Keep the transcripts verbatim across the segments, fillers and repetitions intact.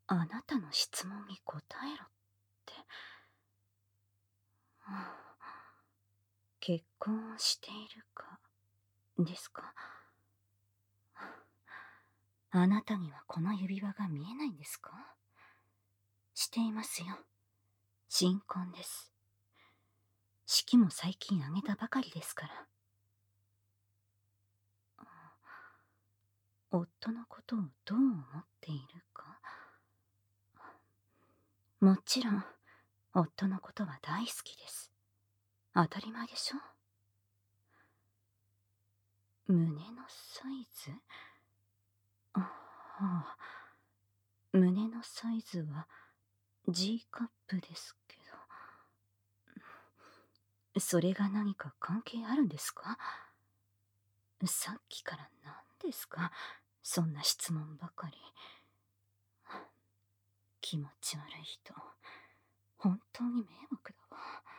あなたの質問に答えろって。はあ、結婚をしているか、ですか。あなたにはこの指輪が見えないんですか？していますよ。新婚です。式も最近挙げたばかりですから。夫のことをどう思っているか。もちろん、夫のことは大好きです。当たり前でしょ。胸のサイズ？あ、はあ、胸のサイズは G カップですけど。それが何か関係あるんですか？さっきから何ですか、そんな質問ばかり。気持ち悪い人、本当に迷惑だわ。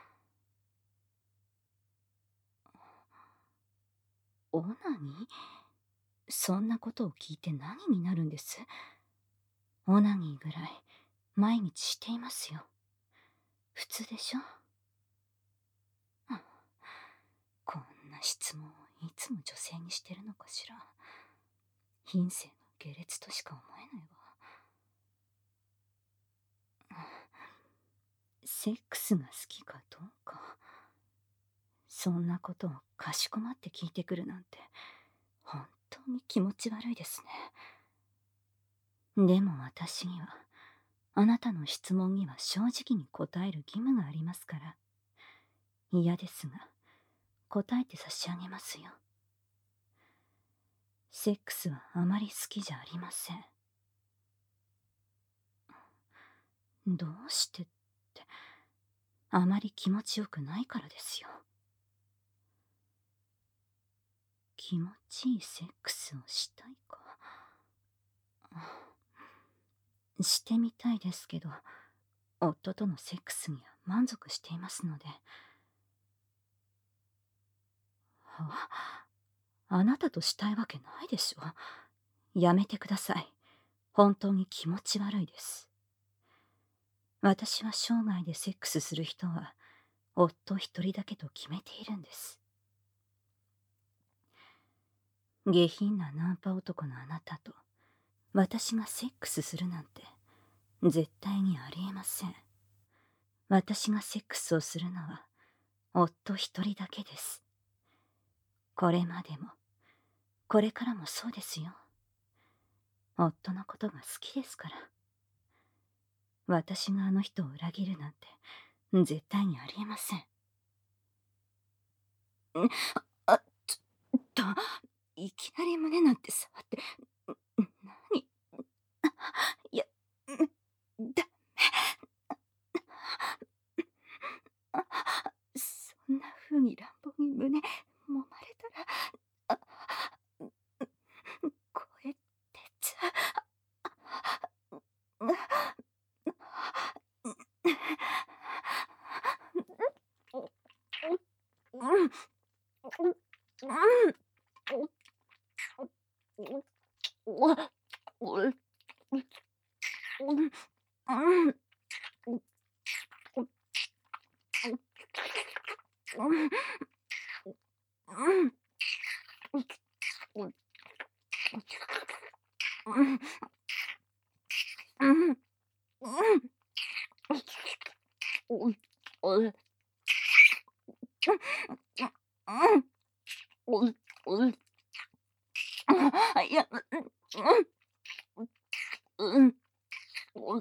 オナニー？そんなことを聞いて何になるんです？オナニーぐらい毎日していますよ。普通でしょ。こんな質問をいつも女性にしてるのかしら。品性の下劣としか思えないわ。セックスが好きかどうか、そんなことをかしこまって聞いてくるなんて本当に気持ち悪いですね。でも私にはあなたの質問には正直に答える義務がありますから。嫌ですが答えて差し上げますよ。セックスはあまり好きじゃありません。どうしてって、あまり気持ちよくないからですよ。気持ちいいセックスをしたいか。してみたいですけど、夫とのセックスには満足していますので。はあ、あなたとしたいわけないでしょ。やめてください。本当に気持ち悪いです。私は生涯でセックスする人は夫一人だけと決めているんです。下品なナンパ男のあなたと私がセックスするなんて絶対にありえません。私がセックスをするのは夫一人だけです。これまでもこれからもそうですよ。夫のことが好きですから。私があの人を裏切るなんて絶対にありえません。あ、ちょっと、いきなり胸なんて触って、何？いや、だそんな風に乱暴に胸揉まれたら、これってちゃ、いや、うん、うん、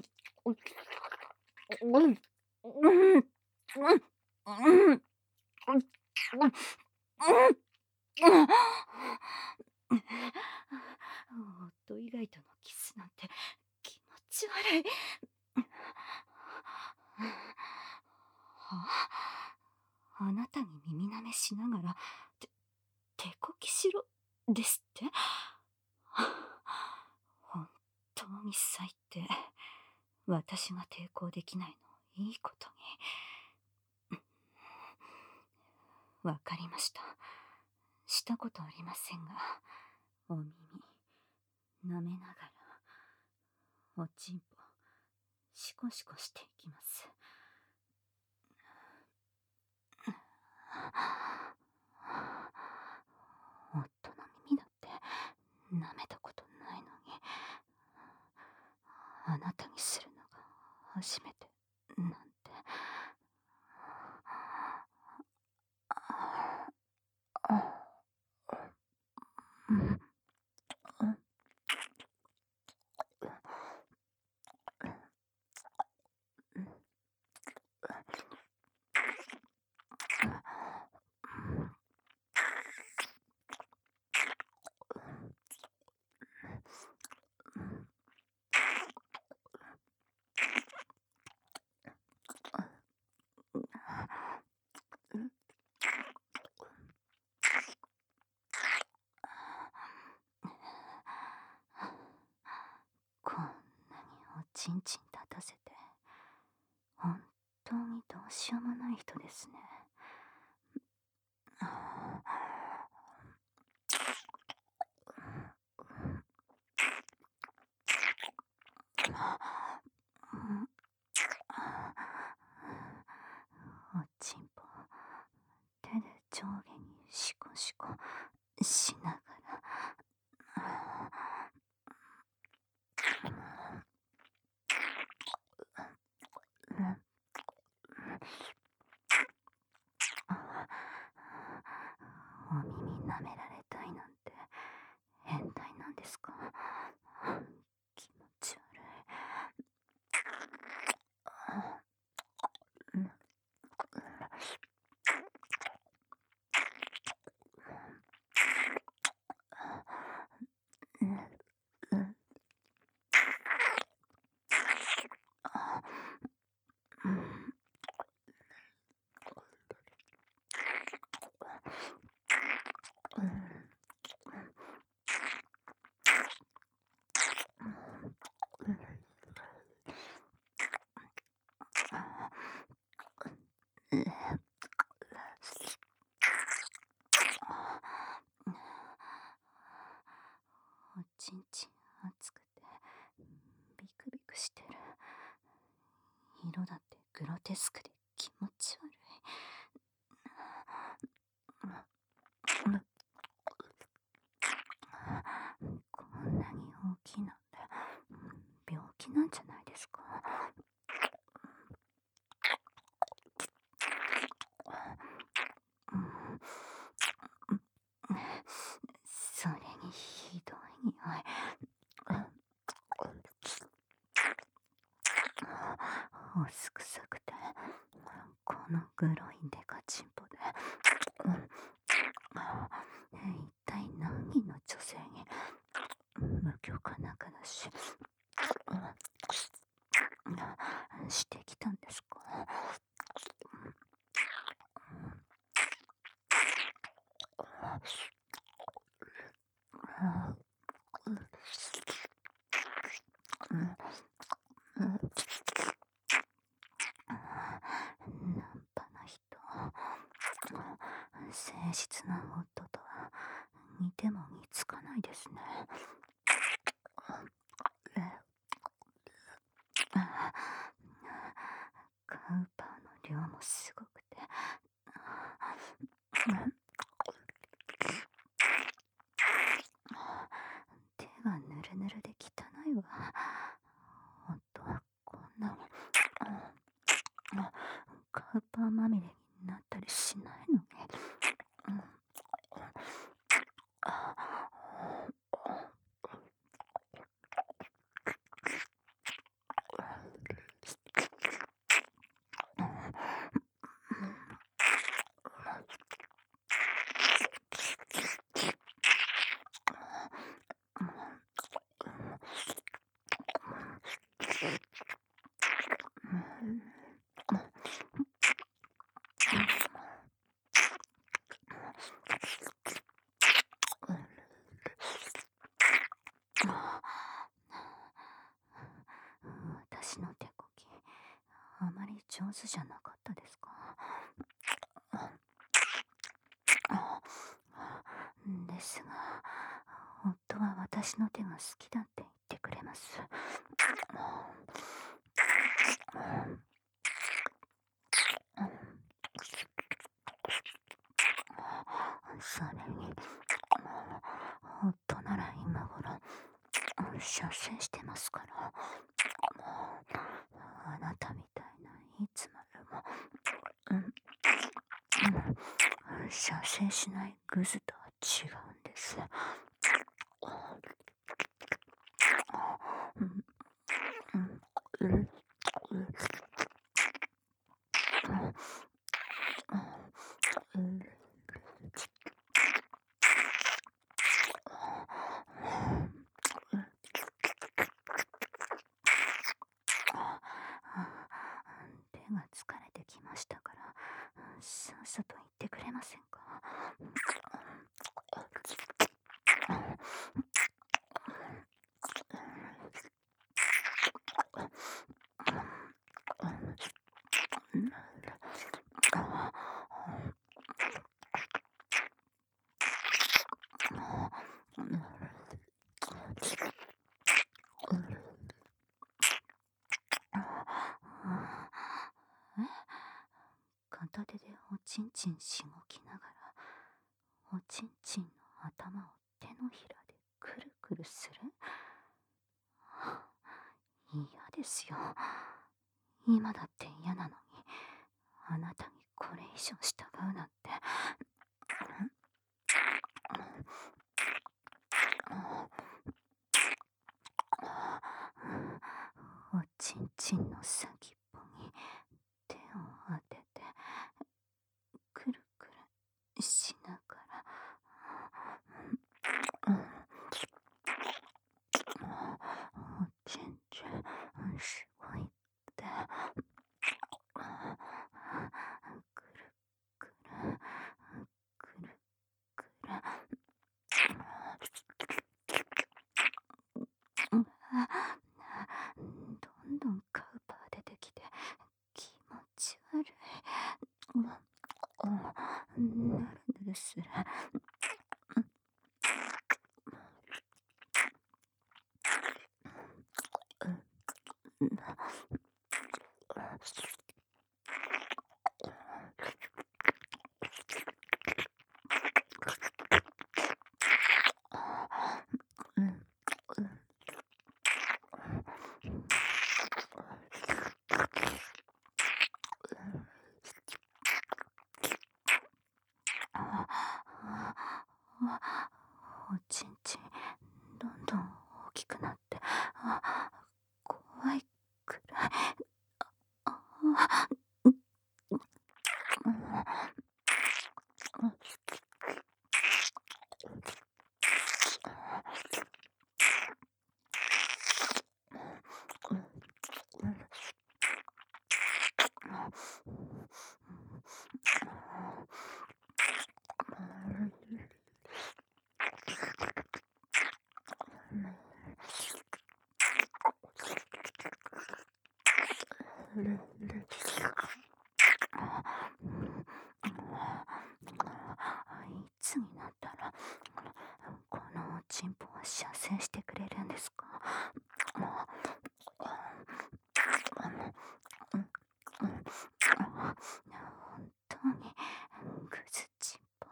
夫以外とのキスなんて気持ち悪い。はあ、あなたに耳舐めしながら、て、手こきしろ、ですって？本当に最低。私が抵抗できないのをいいことに。わかりました。したことありませんが、お耳、舐めながら、おちんぽ、 シコシコしていきます。夫の耳だって舐めたことないのに、あなたにするのが初めてなんて。こんなにおちんちん立たせて本当にどうしようもない人ですね。おちんぽ手で上下にシコシコしながら、お耳舐められたいなんて変態なんですか？気持ち悪い。おちんちん熱くてビクビクしてる。色だってグロテスクで気持ち悪い。こんなに大きいなんて病気なんじゃないですか？それにひどい匂い。おすくさくて、このグロいデカチンポで、一体何人の女性に無許可なくだししてきたんですか？ナンパな人、誠実な夫とは似ても似つかないですね。カウパーの量もすごくて、手がぬるぬるで汚いわ。夫はこんなカウパーまみれになったりしないのに。私の手こき、あまり上手じゃなかったですか？ですが、夫は私の手が好きだって言ってくれます。 射精してますから。もう、あなたみたいないつまでも、うん、うん、射精しないグズとは違うんです。うん、うん、うん、うん、うん、手が疲れてきましたから、さっさと言ってくれませんか。片手でおちんちんしごきながら、おちんちんの頭を手のひらでくるくるする。嫌ですよ。今だって嫌なのに、あなたにこれ以上従うなんて。おちんちんの先っぽに手を当てて、くるくるしながら、おちんちんしごいて、くるくるくるくる、どんどんカウパー出てきて気持ち悪い。ぬるぬるする。おちんちんどんどん大きくなって、あ、怖いくらい。あ、いつになったらこのおちんぽは射精してくれるんですか。本当にグズチンポ。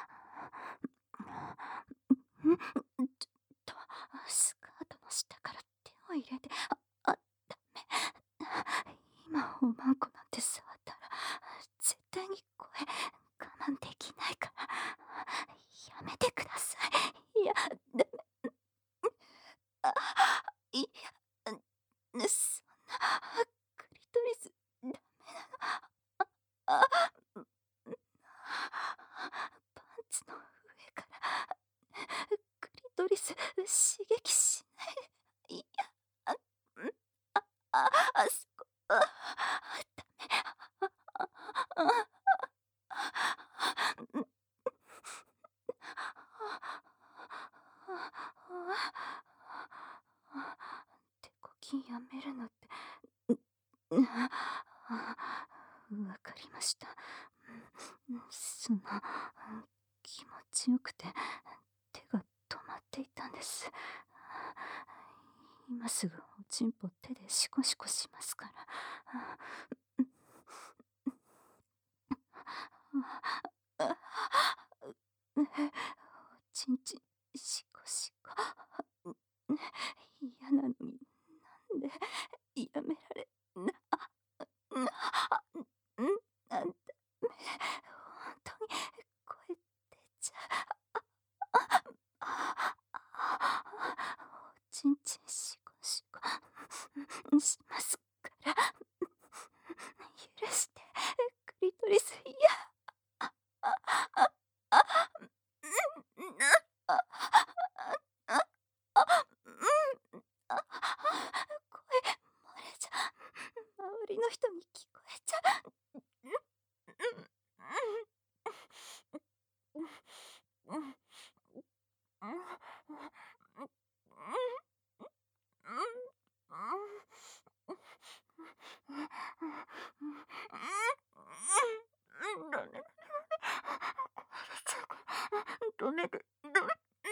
んちょっとスカートの下から手を入れて、あ、あ、ダメ。今おまんこなんて触ったら絶対に声我慢できないから、やめてください。いや、ダメ。あ、いや、そんな、クリトリスダメなの。あ、パンツの上からクリトリス刺激しないで。いや、あ、ん、あ、あ、あそこ、あ、ダメ。あ、あ、ん、手こきやめるのって、ん、わかりました。その、気持ちよくて手が止まっていたんです。今すぐおちんぽ手でシコシコしますから。おちんちんシコシコ。 ちんちんしこしこしますから、許して、クリトリス、いや、あ、あ、あ、あ、うん、な、あ、あ、あ、あ、うん、あ、声漏れちゃう、周りの人に聞こえちゃう、うん、うん、うん、うん、うん、うん、どねる、ど、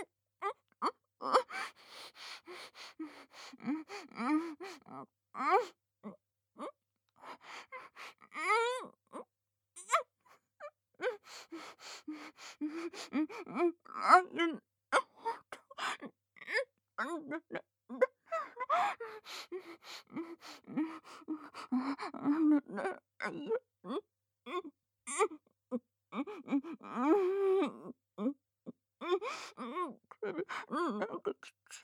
なんかきつ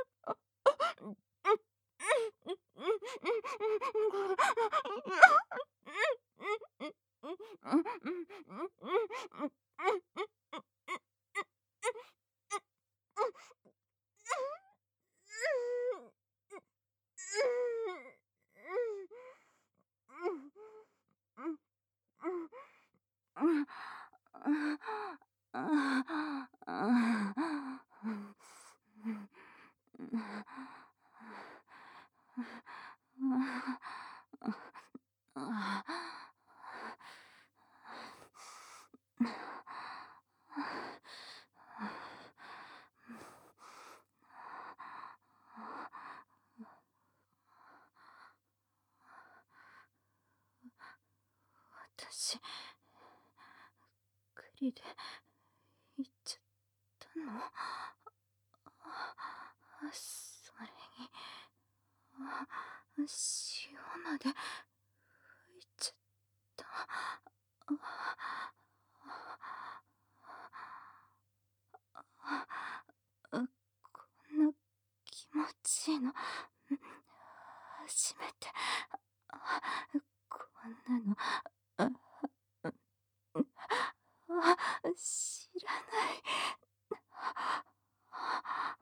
私、栗で行っちゃったの？あ、それに、あ、塩まで吹いちゃった。あ、あ、こんな気持ちいいの、初めて。あ、こんなの、あ、あ、知らない。